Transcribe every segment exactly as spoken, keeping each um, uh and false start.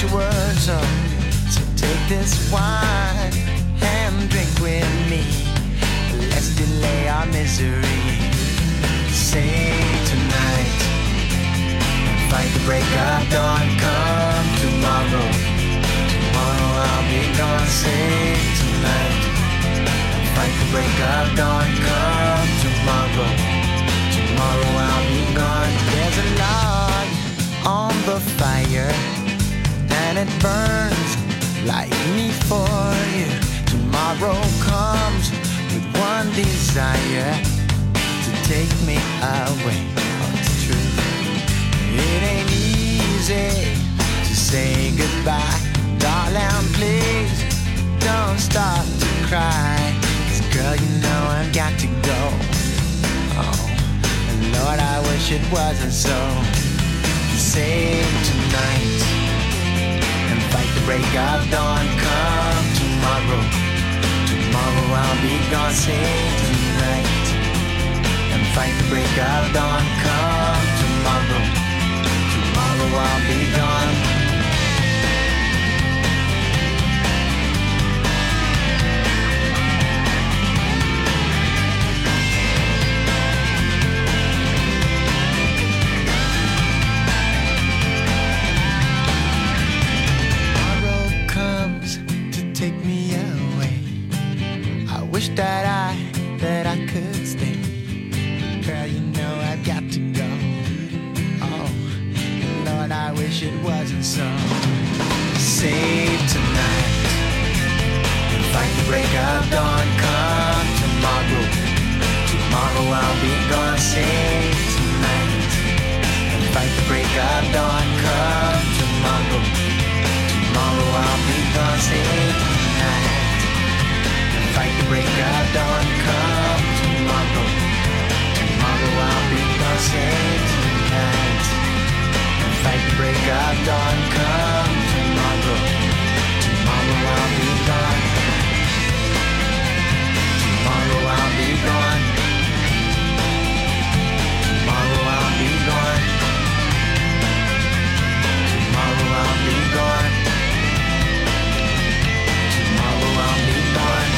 wish it was so. So take this wine and drink with me. Let's delay our misery. Say tonight, fight the break of dawn. Come tomorrow, tomorrow I'll be gone. Say tonight, fight the break of dawn. Come tomorrow, tomorrow I'll be gone. There's a log on the fire and it burns like me for you. Tomorrow comes with one desire, to take me away. Oh, it's true. It ain't easy to say goodbye. Darling, please don't start to cry. 'Cause girl, you know I've got to go. Oh, and Lord, I wish it wasn't so. Save tonight and fight the break of dawn. Come tomorrow, tomorrow I'll be gone. Save tonight and fight the break of dawn. Come tomorrow, tomorrow I'll be gone. Tomorrow comes to take me away. I wish that I, that I could stay. Girl, you know I've got to go. Oh, Lord, I wish it wasn't so. Save tonight and fight the break of dawn. Come tomorrow, tomorrow I'll be gone. Save tonight and fight the break of dawn. Come tomorrow, tomorrow I'll be gone. Save tonight and fight the break of dawn. Come tomorrow, tomorrow I'll be gone. Save tonight and fight the break of dawn. Come tomorrow, tomorrow I'll be gone. Tomorrow I'll be gone. Tomorrow I'll be gone. Tomorrow I'll be gone. Tomorrow I'll be gone.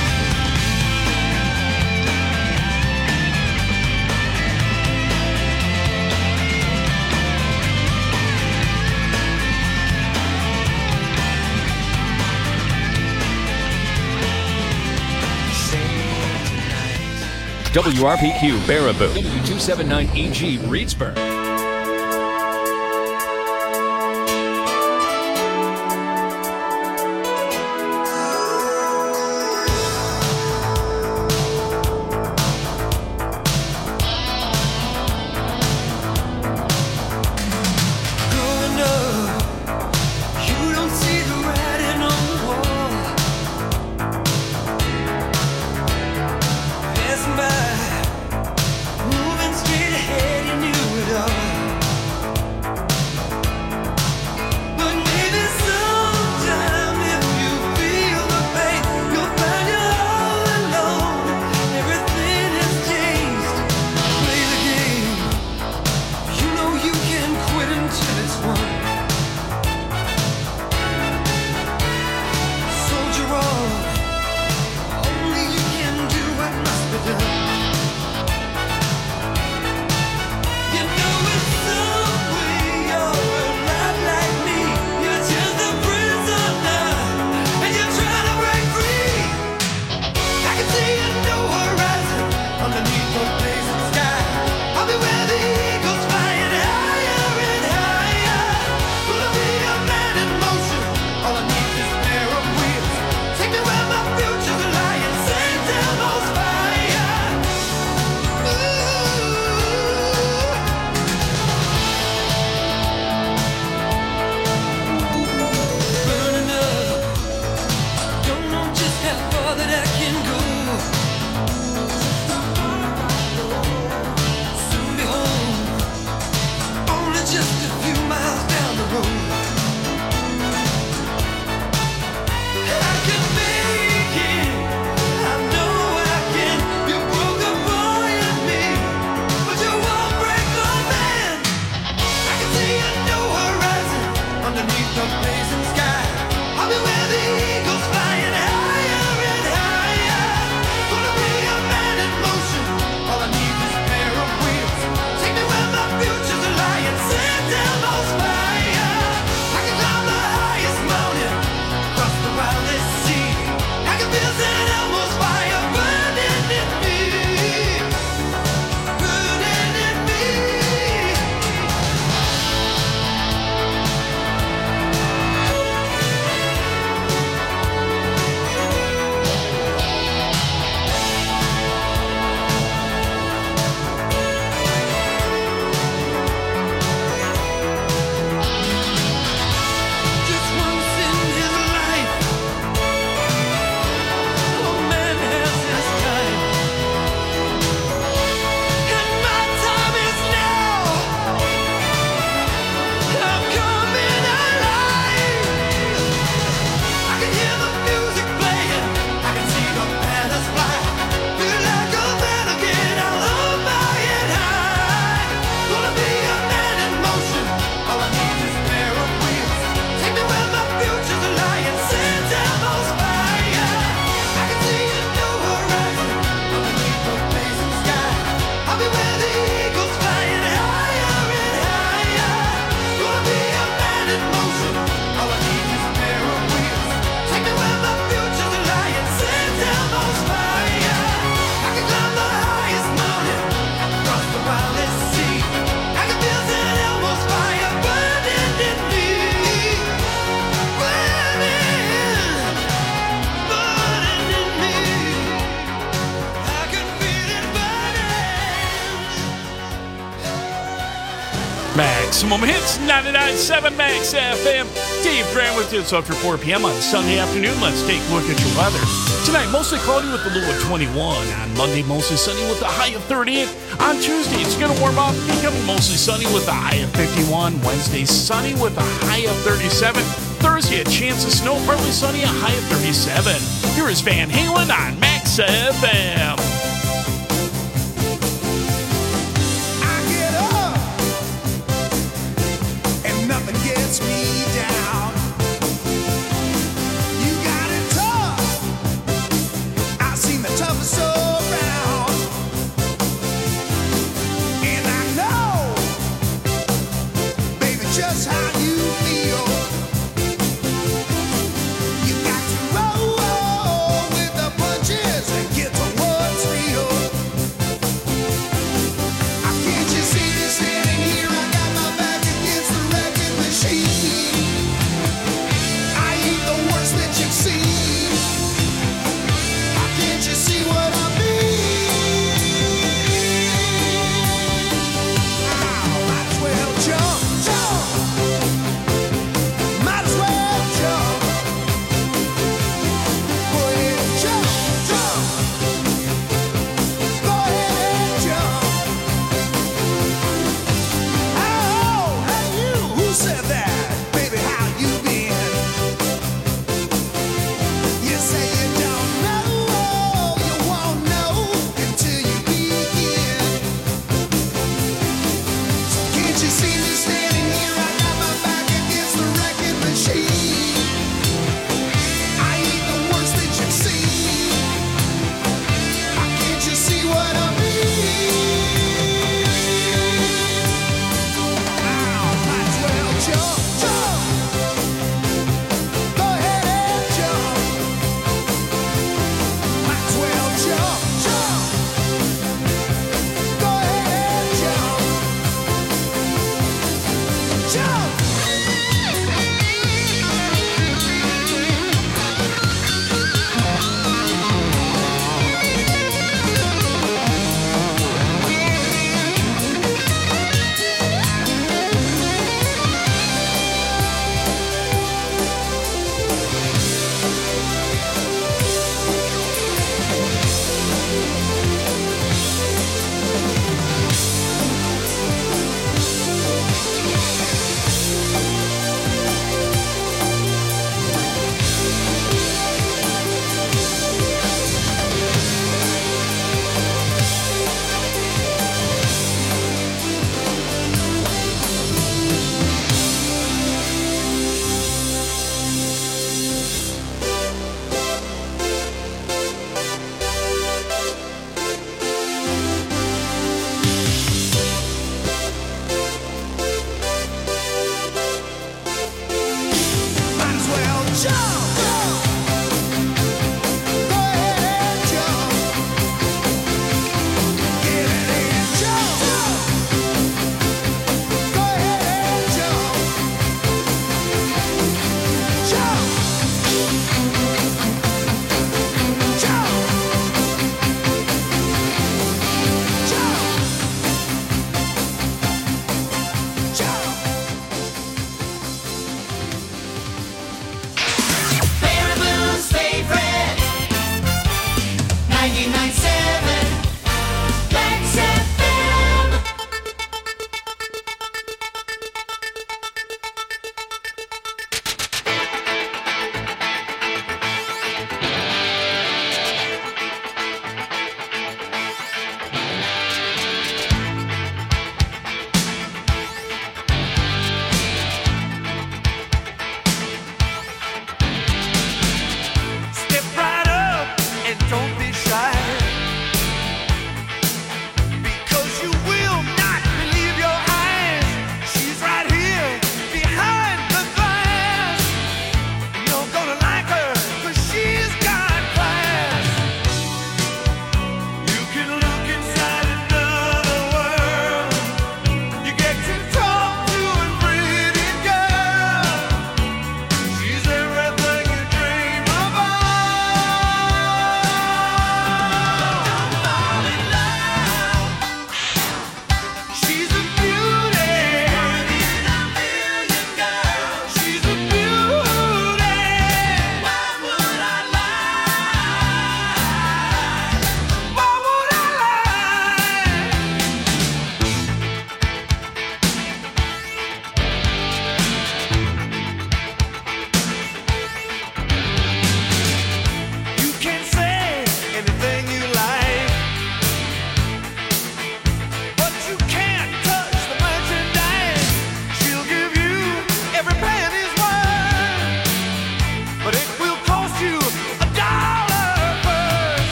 W R P Q Baraboo, W two seventy-nine E G Reedsburg. Growing up, you don't see the writing on the wall. Passing by, moving straight ahead, you knew it all. Maximum Hits, ninety-nine point seven Max F M. Dave Grant with you. It's after four p.m. on Sunday afternoon. Let's take a look at your weather. Tonight, mostly cloudy with a low of twenty-one. On Monday, mostly sunny with a high of thirty-eight. On Tuesday, it's going to warm up, becoming mostly sunny with a high of fifty-one. Wednesday, sunny with a high of thirty-seven. Thursday, a chance of snow, partly sunny, a high of thirty-seven. Here is Van Halen on Max F M. Gets me down. You got it tough. I've seen the toughest around, and I know, baby, just how you feel. You got to roll with the punches and get to what's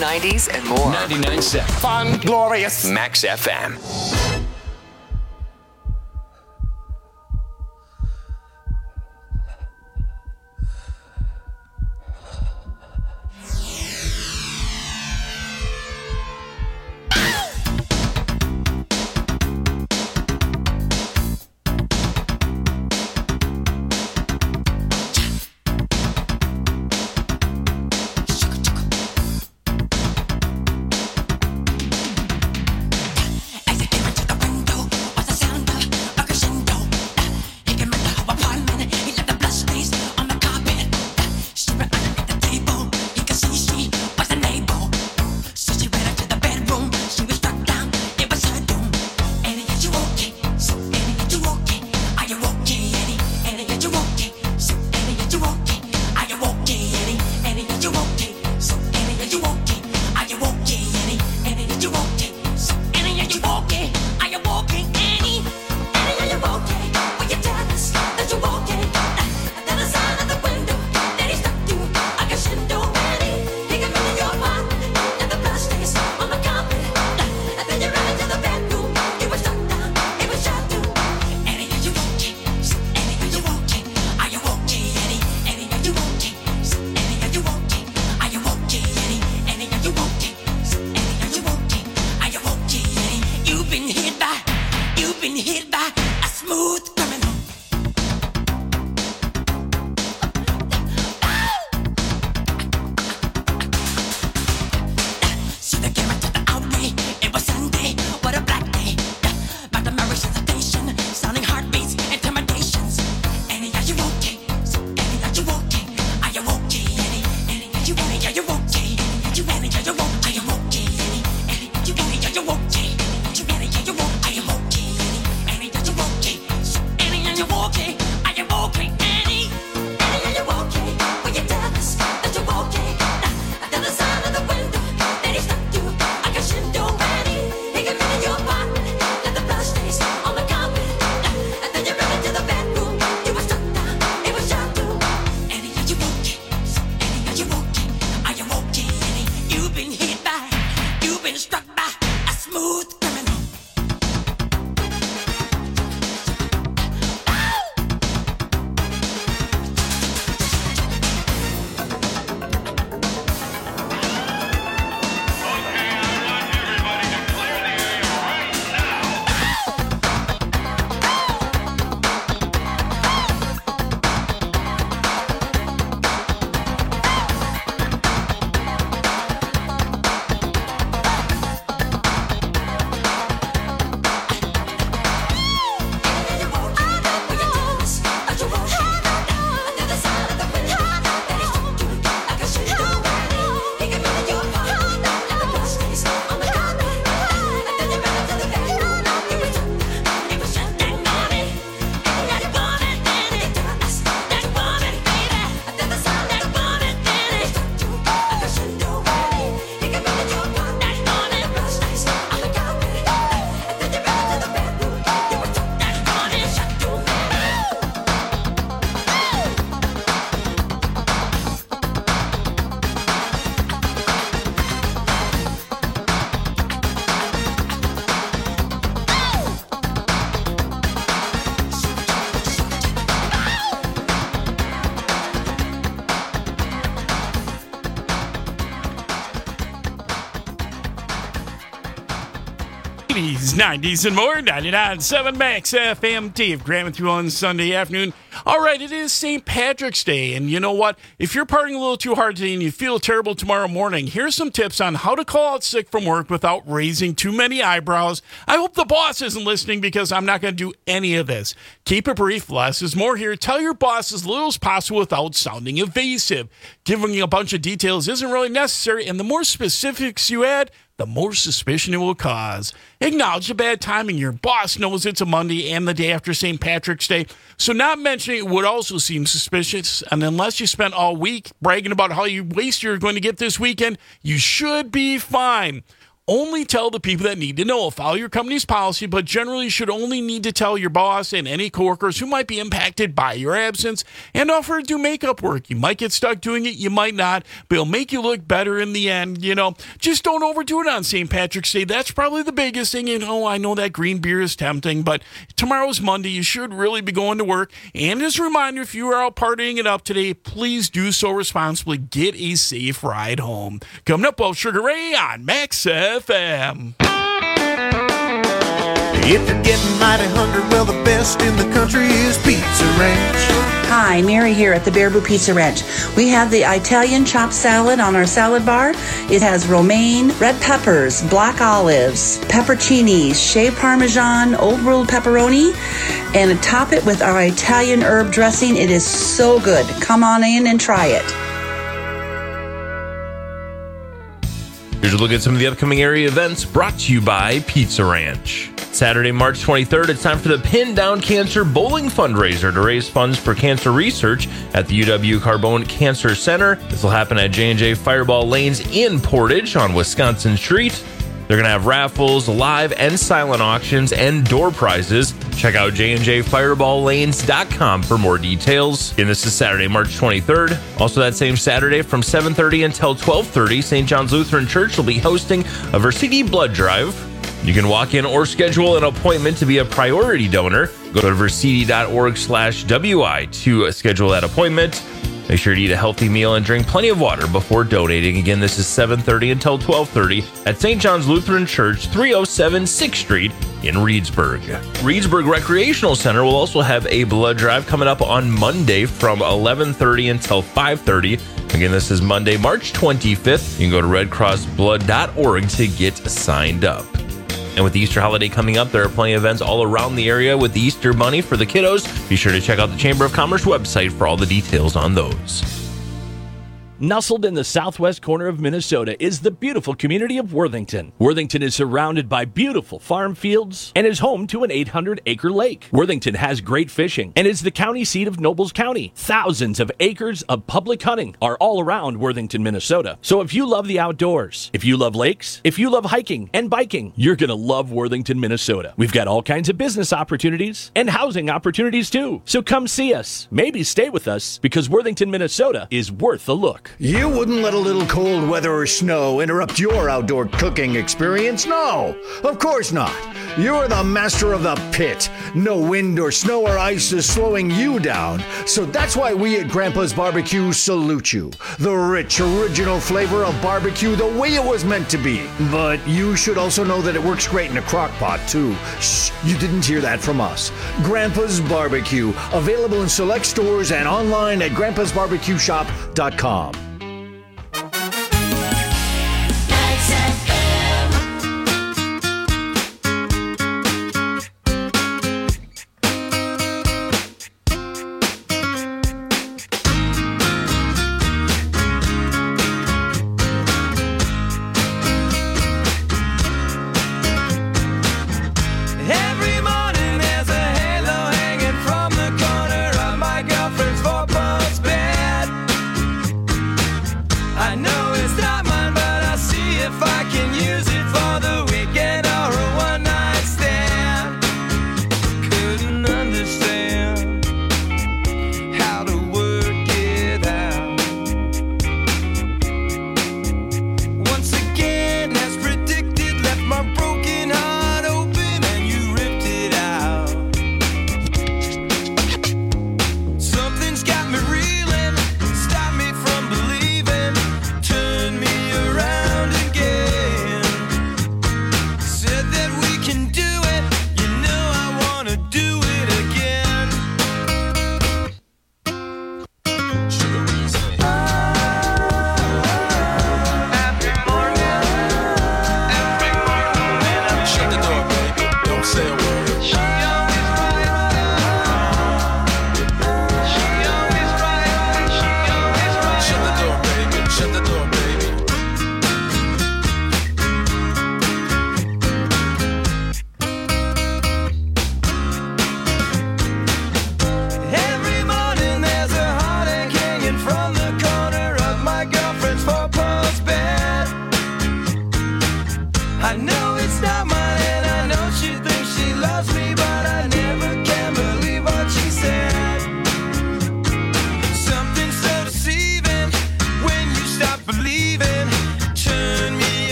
nineties and more. ninety-nine point seven Fun, glorious. Max F M. eighties, nineties, and more. ninety-nine point seven Max F M. Dave Graham with you on Sunday afternoon. All right, it is Saint Patrick's Day, and you know what? If you're partying a little too hard today and you feel terrible tomorrow morning, here's some tips on how to call out sick from work without raising too many eyebrows. I hope the boss isn't listening because I'm not going to do any of this. Keep it brief. Less is more here. Tell your boss as little as possible without sounding evasive. Giving a bunch of details isn't really necessary, and the more specifics you add, the more suspicion it will cause. Acknowledge the bad timing. Your boss knows it's a Monday and the day after Saint Patrick's Day, so not mentioning it would also seem suspicious. And unless you spent all week bragging about how you waste you're going to get this weekend, you should be fine. only tell the people that need to know. Follow your company's policy, but generally you should only need to tell your boss and any coworkers who might be impacted by your absence, and offer to do makeup work. You might get stuck doing it, you might not, but it'll make you look better in the end. You know, just don't overdo it on Saint Patrick's Day. That's probably the biggest thing. You know, I know that green beer is tempting, but tomorrow's Monday. You should really be going to work. And as a reminder, if you are out partying it up today, please do so responsibly. Get a safe ride home. Coming up, well, Sugar Ray on Max F M. If you're getting mighty hungry, well, the best in the country is Pizza Ranch. Hi, Mary here at the Baraboo Pizza Ranch. We have the Italian chopped salad on our salad bar. It has romaine, red peppers, black olives, pepperoncinis, shaved Parmesan, old world pepperoni, and top it with our Italian herb dressing. It is so good. Come on in and try it. Here's a look at some of the upcoming area events brought to you by Pizza Ranch. Saturday, March twenty-third, it's time for the Pin Down Cancer Bowling Fundraiser to raise funds for cancer research at the U W Carbone Cancer Center. This will happen at J and J Fireball Lanes in Portage on Wisconsin Street. They're going to have raffles, live and silent auctions, and door prizes. Check out j and j fireball lanes dot com for more details. And this is Saturday, March twenty-third. Also that same Saturday from seven thirty until twelve thirty, Saint John's Lutheran Church will be hosting a Versiti Blood Drive. You can walk in or schedule an appointment to be a priority donor. Go to versiti.org slash WI to schedule that appointment. Make sure to eat a healthy meal and drink plenty of water before donating. Again, this is seven thirty until twelve thirty at Saint John's Lutheran Church, three oh seven sixth Street in Reedsburg. Reedsburg Recreational Center will also have a blood drive coming up on Monday from eleven thirty until five thirty. Again, this is Monday, March twenty-fifth. You can go to red cross blood dot org to get signed up. And with the Easter holiday coming up, there are plenty of events all around the area with the Easter Bunny for the kiddos. Be sure to check out the Chamber of Commerce website for all the details on those. Nestled in the southwest corner of Minnesota is the beautiful community of Worthington. Worthington is surrounded by beautiful farm fields and is home to an eight hundred acre lake. Worthington has great fishing and is the county seat of Nobles County. Thousands of acres of public hunting are all around Worthington, Minnesota. So if you love the outdoors, if you love lakes, if you love hiking and biking, you're going to love Worthington, Minnesota. We've got all kinds of business opportunities and housing opportunities too. So come see us. Maybe stay with us because Worthington, Minnesota is worth a look. You wouldn't let a little cold weather or snow interrupt your outdoor cooking experience? No, of course not. You're the master of the pit. No wind or snow or ice is slowing you down. So that's why we at Grandpa's Barbecue salute you. The rich, original flavor of barbecue the way it was meant to be. But you should also know that it works great in a crock pot, too. Shh, you didn't hear that from us. Grandpa's Barbecue, available in select stores and online at grandpas barbecue shop dot com.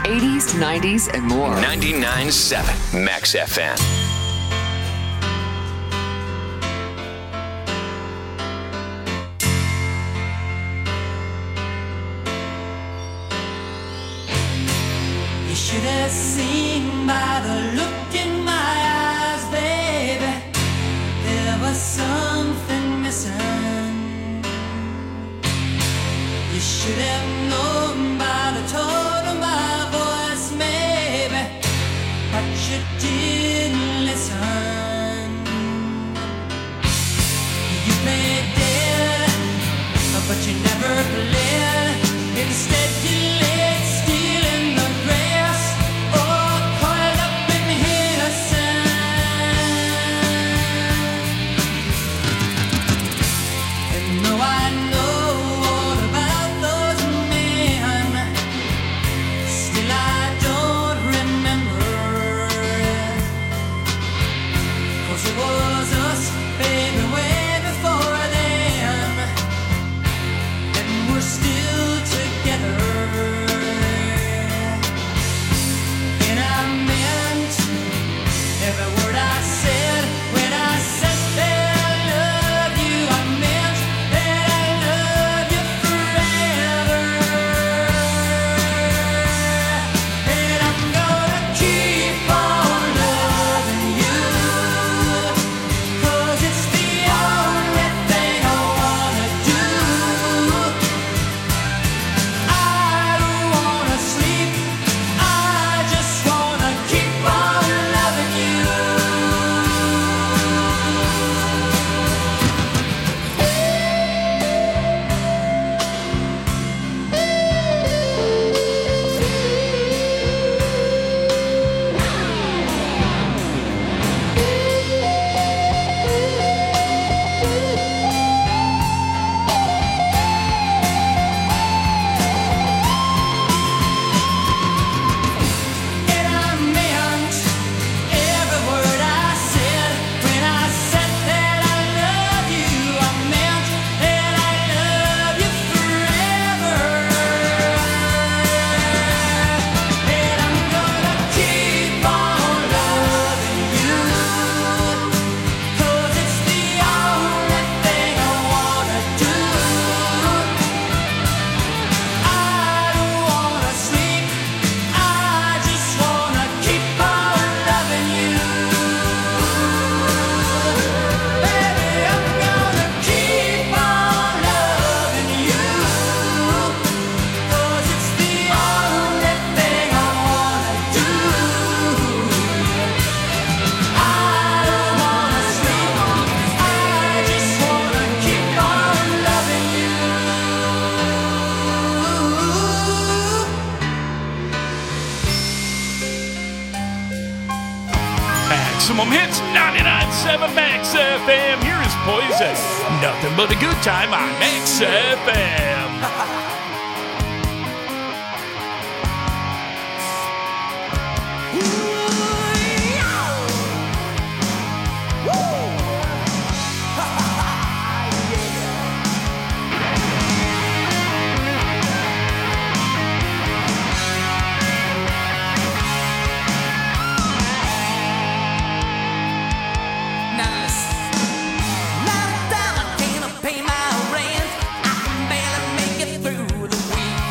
eighties, nineties, and more. ninety-nine point seven Max F M. You should have seen by the look in my eyes, baby, there was something missing. You should have known by the tone of my voice, maybe, but you didn't listen. You played dead, but you never played. Instead you laid still in the grass, or coiled up in innocence. And though I know all about those men, still I don't remember. 'Cause it was us, baby, way before then, and we're still together. And I meant every word I said when I said that I love you. I meant that I love you forever. And I'm gonna keep on loving you, 'cause it's the only thing I wanna do. I don't wanna sleep, I just wanna keep on loving you. And I meant every word I said when I said that I love you. I meant that I love you forever. And I'm gonna keep on loving you, 'cause it's the only thing I wanna do. I don't wanna sleep, I just wanna keep on loving you. Baby, I'm gonna keep on loving you, 'cause it's the only thing I wanna do. I don't wanna sleep, I just wanna keep on loving you. Maximum Hits, ninety-nine point seven Max F M. Here is Poison. Nothing but a good time on Max F M. Now listen. Now that I can't pay my rent, I can barely make it through the week.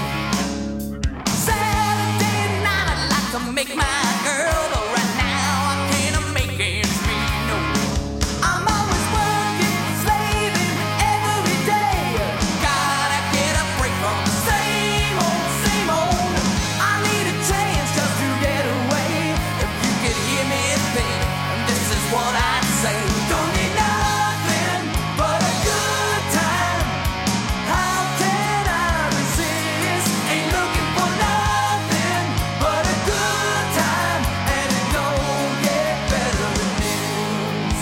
Saturday night I'd like to make my girl, but right now I can't make ends meet. No, I'm always working, slaving every day. Gotta get a break from the same old, same old. I need a chance just to get away. If you could hear me think, this is what I'd say. Don't need nothing but a good time. How can I resist? Ain't looking for nothing but a good time, and it don't get better than this.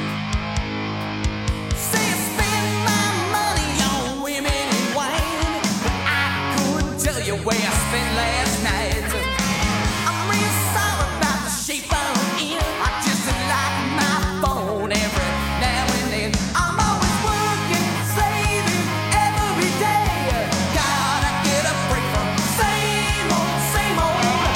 Say I spend my money on women and wine, but I couldn't tell you where I spent last night. I'm real sorry about the shape I'm in. I just like my phone every now and then. I'm always working, saving every day. Gotta get a break from the same old, same old.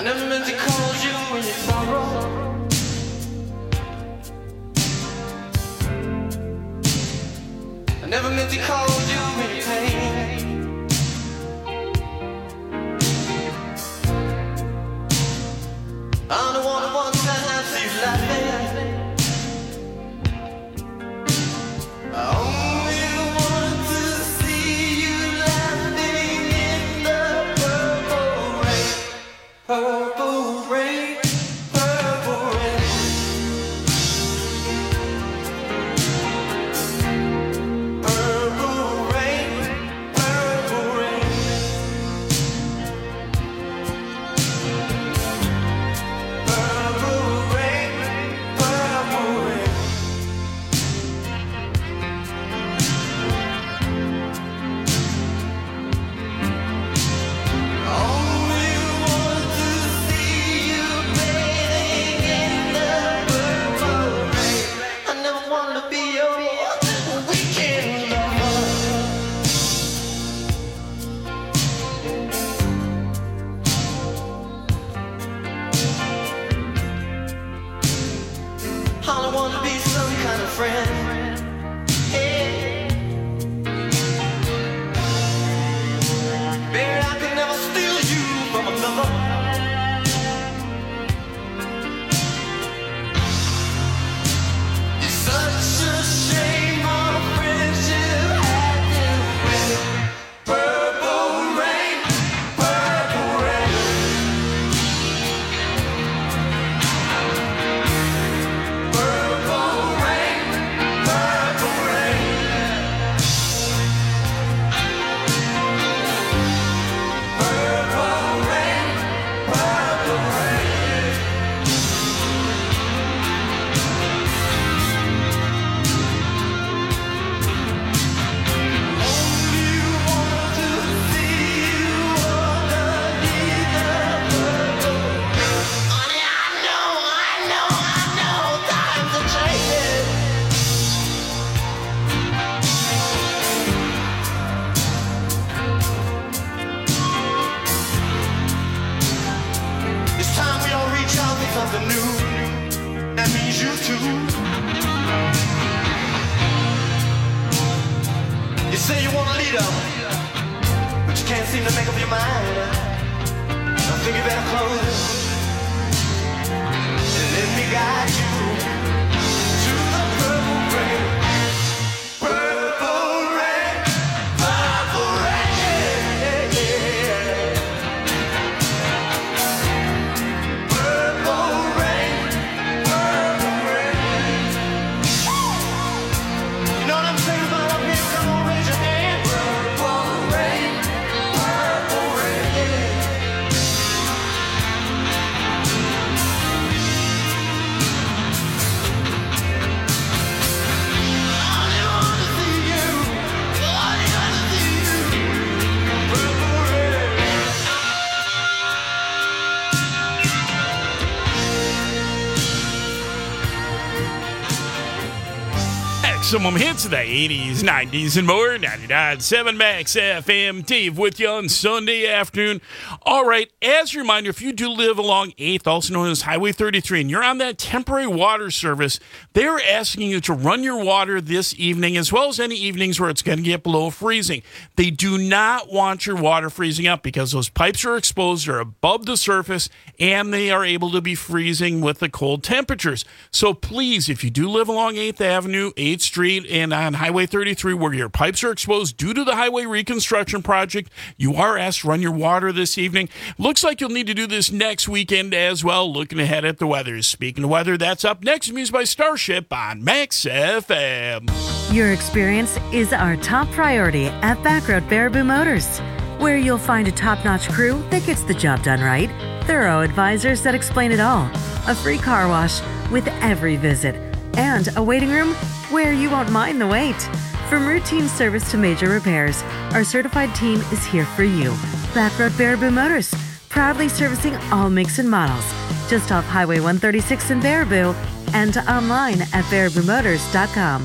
never meant to call you when you sorrow. I never meant to call you when you pain. I'm the one who wants to have you laughing. I only want to see you laughing in the purple rain. Purple rain, purple rain. Purple rain, purple rain. Purple rain, purple rain. Only want to see you bathing in the purple rain. I never wanna be your weekend lover. I don't wanna be some kind of friend. Hey. Baby, I could never steal you from another. It's such a shame our friendship had to end. Purple rain, purple rain. Purple rain, purple rain. Purple rain, purple rain. Only want to see you underneath the purple rain. Honey, I know, I know, I know times are changing. It's time we all reach out for something new. That means you too. You say you want a leader, but you can't seem to make up your mind. I think you better close and let me guide you to the purple rain. Purple rain, purple rain. Purple rain, purple rain. You know what I'm saying about up here? Come on, raise your hand. Purple rain, purple rain. Maximum hits of the eighties, nineties, and more. ninety-nine point seven Max F M. Dave with you on Sunday afternoon. All right, as a reminder, if you do live along eighth, also known as Highway thirty-three, and you're on that temporary water service, they're asking you to run your water this evening, as well as any evenings where it's going to get below freezing. They do not want your water freezing up because those pipes are exposed, they're above the surface, and they are able to be freezing with the cold temperatures. So please, if you do live along eighth Avenue, eighth Street, and on Highway thirty-three, where your pipes are exposed due to the highway reconstruction project, you are asked to run your water this evening. Looks like you'll need to do this next weekend as well, looking ahead at the weather. Speaking of weather, that's up next. Music by Starship on Max F M. Your experience is our top priority at Backroad Baraboo Motors, where you'll find a top-notch crew that gets the job done right, thorough advisors that explain it all, a free car wash with every visit, and a waiting room where you won't mind the wait. From routine service to major repairs, our certified team is here for you. Backroad Baraboo Motors, proudly servicing all makes and models. Just off Highway one thirty-six in Baraboo and online at baraboo motors dot com.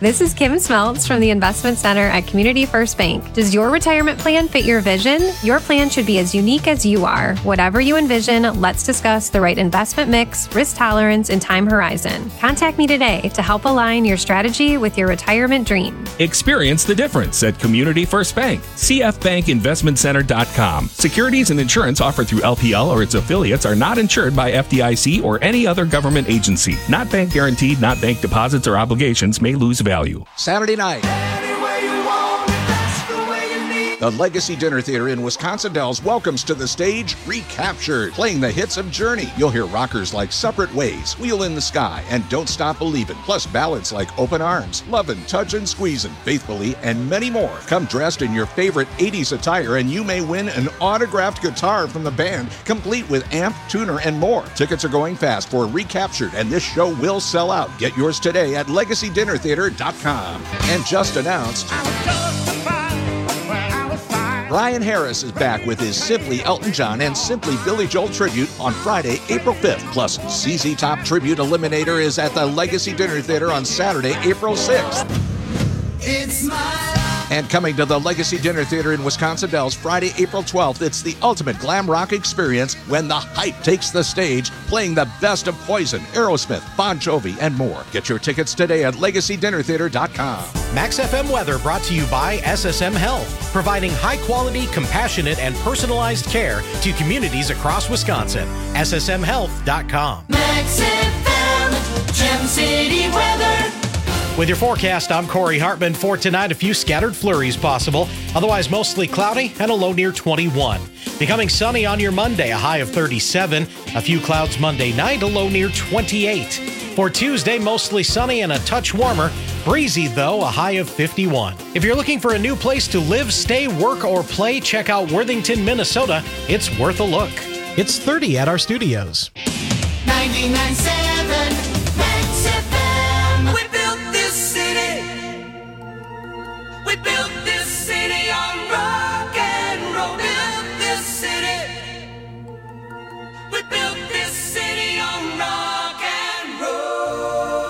this is Kim Smeltz from the Investment Center at Community First Bank. Does your retirement plan fit your vision? Your plan should be as unique as you are. Whatever you envision, let's discuss the right investment mix, risk tolerance, and time horizon. Contact me today to help align your strategy with your retirement dream. Experience the difference at Community First Bank. c f bank investment center dot com. Securities and insurance offered through L P L or its affiliates are not insured by F D I C or any other government agency. Not bank guaranteed, not bank deposits or obligations may lose value. Saturday night. The Legacy Dinner Theater in Wisconsin Dells welcomes to the stage Recaptured, playing the hits of Journey. You'll hear rockers like Separate Ways, Wheel in the Sky, and Don't Stop Believin', plus ballads like Open Arms, Lovin', Touchin', Squeezin', Faithfully, and many more. Come dressed in your favorite eighties attire and you may win an autographed guitar from the band, complete with amp, tuner, and more. Tickets are going fast for Recaptured, and this show will sell out. Get yours today at legacy dinner theater dot com. And just announced, Brian Harris is back with his Simply Elton John and Simply Billy Joel tribute on Friday, April fifth. Plus, Z Z Top Tribute Eliminator is at the Legacy Dinner Theater on Saturday, April sixth. It's my And coming to the Legacy Dinner Theater in Wisconsin Dells Friday, April twelfth, it's the ultimate glam rock experience when the hype takes the stage, playing the best of Poison, Aerosmith, Bon Jovi, and more. Get your tickets today at legacy dinner theater dot com. Max F M weather brought to you by S S M Health, providing high-quality, compassionate, and personalized care to communities across Wisconsin. S S M health dot com. Max F M, Gem City weather. With your forecast, I'm Corey Hartman. For tonight, a few scattered flurries possible. Otherwise, mostly cloudy and a low near twenty-one. Becoming sunny on your Monday, a high of thirty-seven. A few clouds Monday night, a low near twenty-eight. For Tuesday, mostly sunny and a touch warmer. Breezy, though, a high of fifty-one. If you're looking for a new place to live, stay, work, or play, check out Worthington, Minnesota. It's worth a look. It's thirty at our studios. ninety-nine point seven Max F M. We built this city. We built this city on rock and roll. Built this city. We built this city on rock and roll.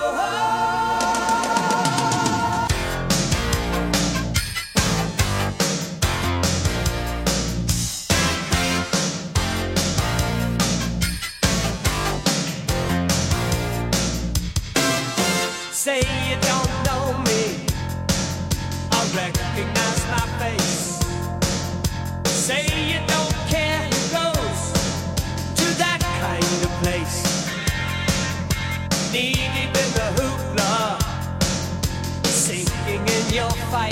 Say you don't know me, I recognize my face. Say you don't care who goes to that kind of place. Knee deep in the hoopla, sinking in your fight.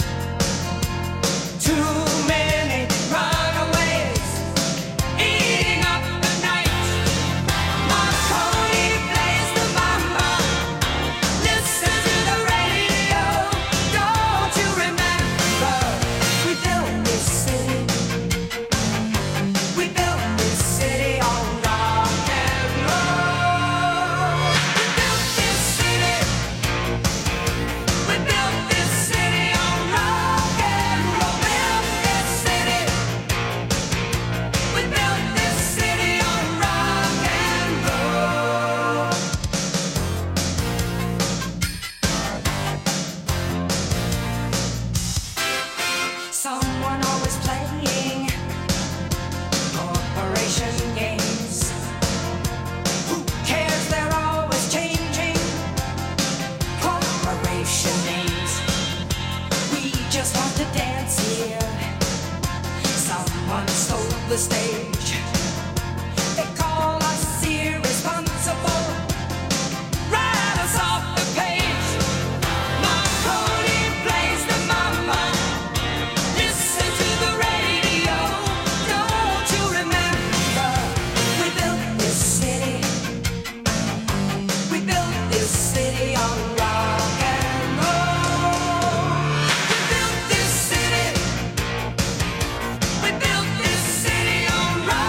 Too many runaways, eating up the night. Marconi plays the mama. Listen to the radio. Don't you remember? We built this city. We built this city on rock and roll. We built this city. We built this city on rock and roll. Built this city. We built this city on rock and roll. Someone always playing corporation games. Who cares? They're always changing corporation names. We just want to dance here. Someone stole the stage. They call us irresponsible. Write us off the page. Marconi plays the mama. Listen to the radio. Don't you remember? We built this city. We built this city on rock and roll. We built this city. We built this city on rock.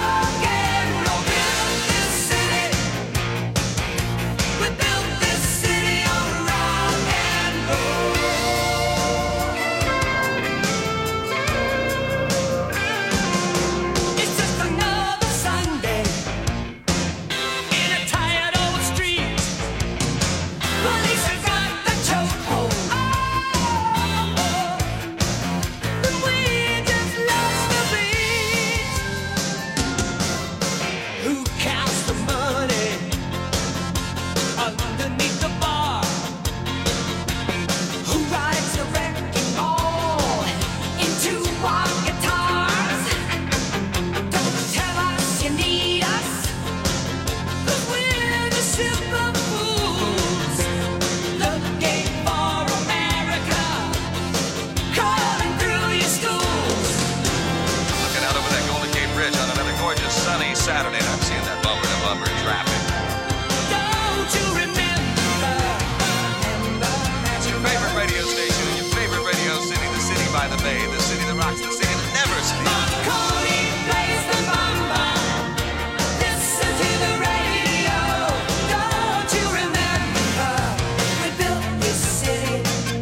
play. The city that rocks, the city that never sleeps. Marconi plays the bomba. Listen to the radio. Don't you remember? We built this city.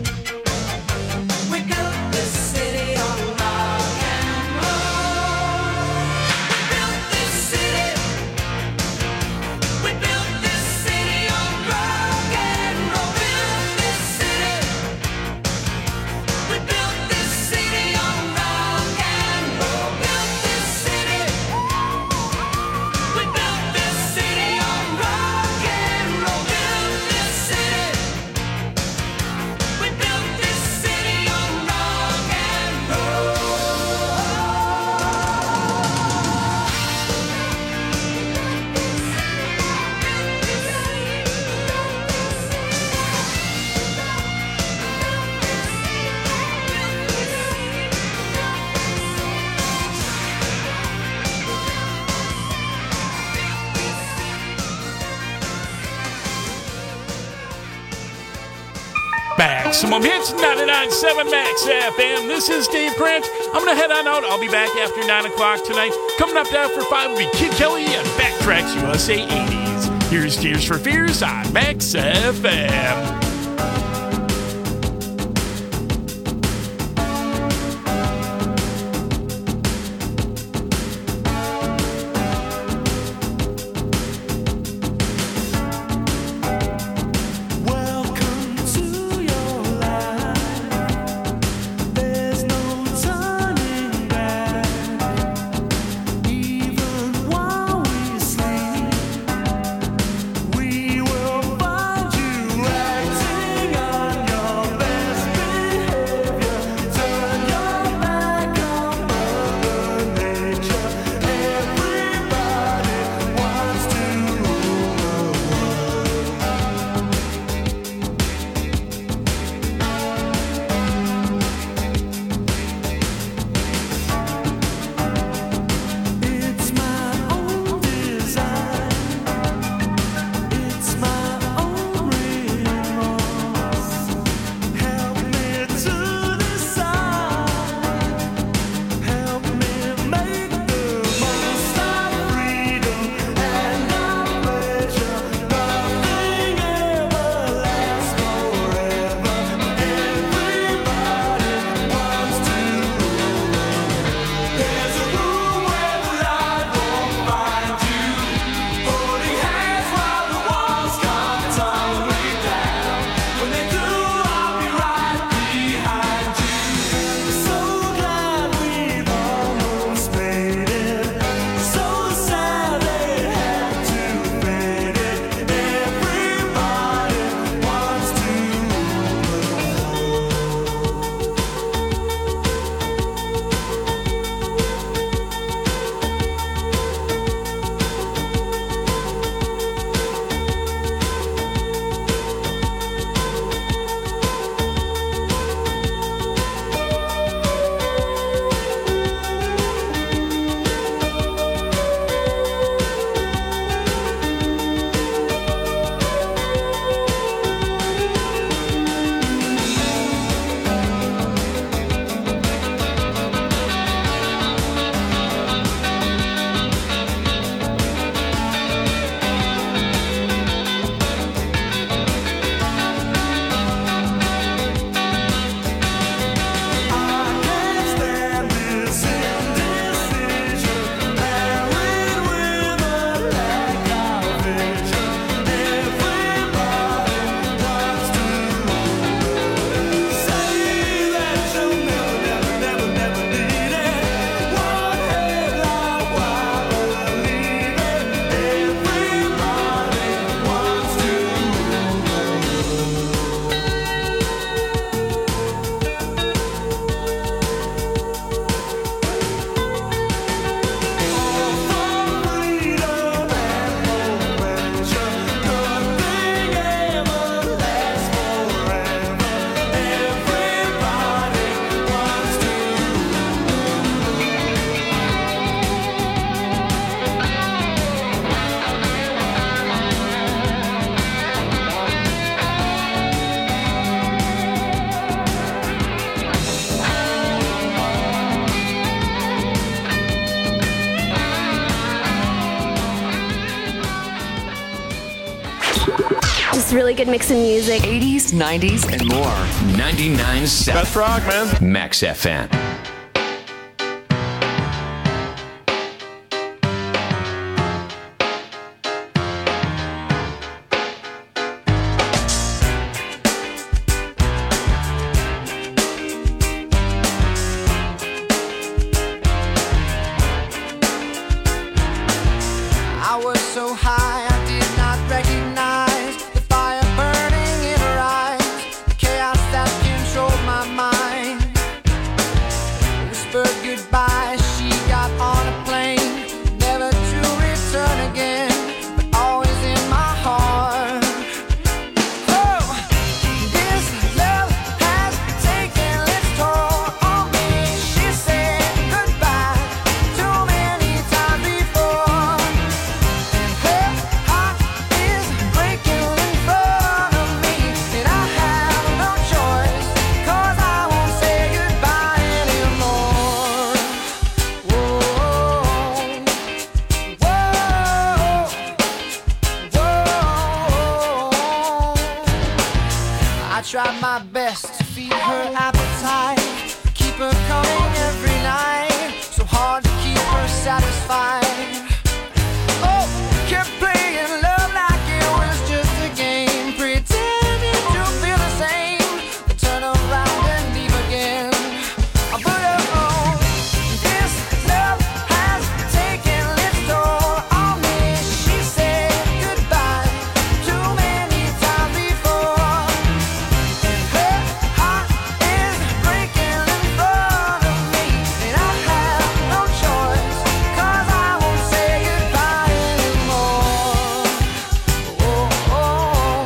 We built this city on rock and roll. We built this city. We built this city on rock and roll. Built this city. We built this city on rock and roll. Built this city. We built this city on rock and roll. Built this city. We built this city on rock and roll. Maximum Hits, ninety-nine point seven Max F M. This is Dave Grant. I'm going to head on out. I'll be back after nine o'clock tonight. Coming up after five will be Kid Kelly and Backtracks U S A eighties. Here's Tears for Fears on Max F M. Welcome to your life. There's no turning back. Even while we sleep, we will find you acting really good mix of music. eighties, nineties, and more. ninety-nine point seven. Best rock, man. Max F M. I was so high I did not recognize the fire burning in her eyes, the chaos that controlled my mind. Whispered goodbye, she got on a plane, never to return again, but always in my heart. Oh, this love has taken its toll on me. She said goodbye too many times before. Her heart is breaking in front of me, and I have no choice, 'cause I won't say goodbye anymore. Whoa, whoa, whoa. I tried my best to feed her appetite, keep her coming every night, so hard to keep her satisfied. Oh, kept playing love like it was just a game, pretending to feel the same, but turn around and leave again. But oh, this love has taken its toll on me. She said goodbye too many times before, and her heart is breaking in front of me, and I have no choice, 'cause I won't say goodbye anymore. Whoa, whoa,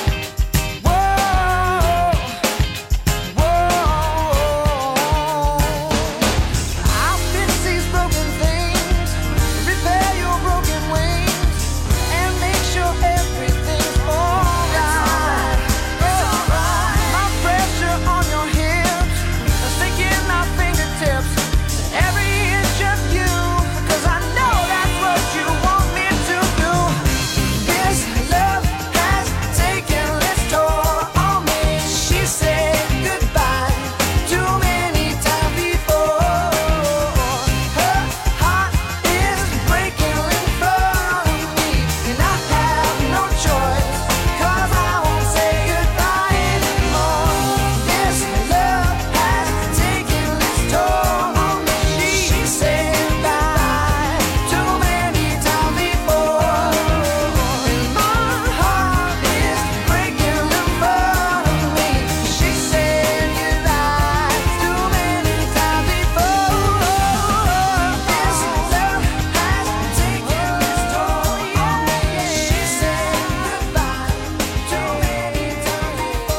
I'll fix these broken things, repair your broken wings, and make sure everything's alright. My pressure on your hips, sticking my fingertips to every inch of you, 'cause I know that's what you want me to do. This love has taken its toll on me. She said goodbye too many times before. Her heart is breaking in front of me, and I have no choice, 'cause I won't say goodbye anymore. This love has taken its toll on me. She said goodbye too many times before, and my heart is breaking in front of me. She said goodbye too many times before. This love has taken its toll on me. She said goodbye too many times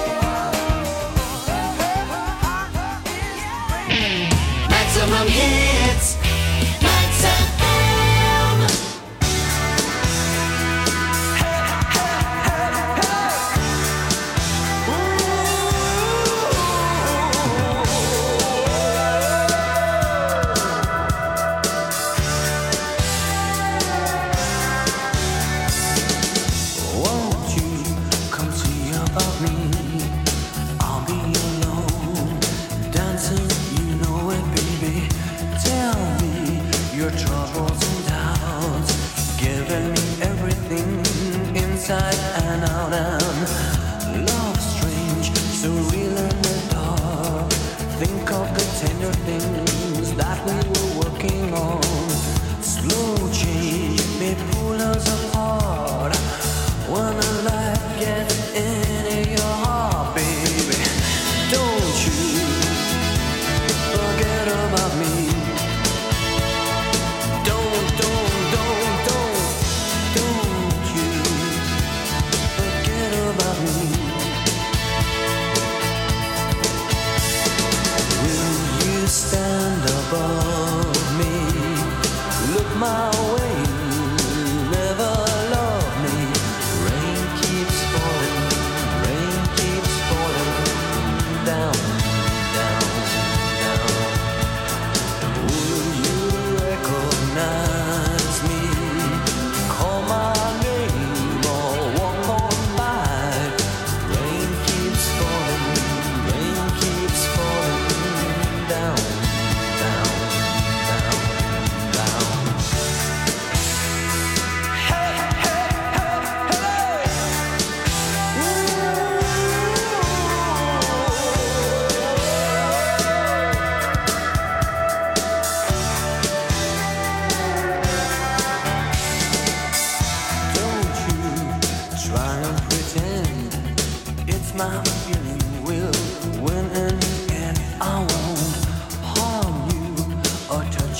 before. Maximum hits, Max F M. Won't you come see about me? I'll be alone, dancing, you know it, baby.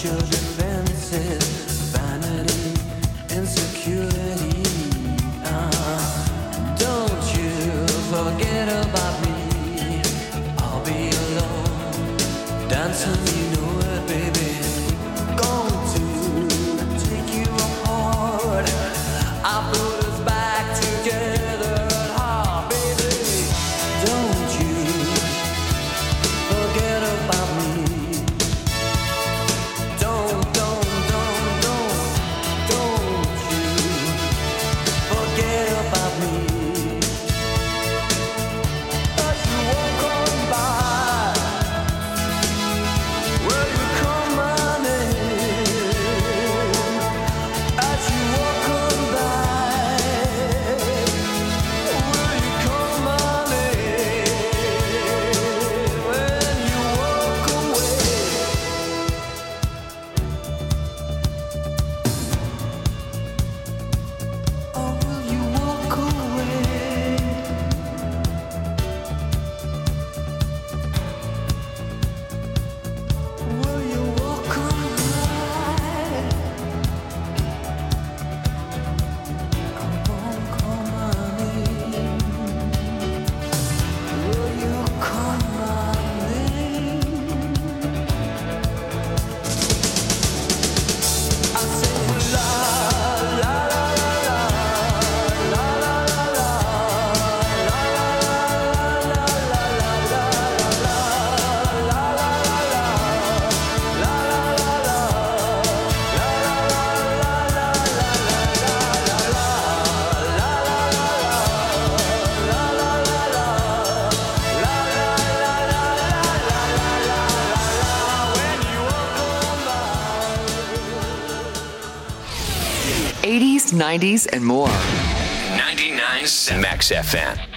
your defenses, vanity, insecurity. Uh, don't you forget about me. I'll be alone, dancing, you know it, baby. Going to take you apart. I put us back together at heart, baby. Don't you forget about me. Don't, don't, don't, don't, don't you forget about me. As you walk on by, will you call my name? As you walk on by, will you call my name? When you walk away. Oh, will you walk away? Will you walk on by? Come on, call my name. Will you call my name? I say la la la la la la la eighties, nineties, and more. ninety-nine point seven Max F M.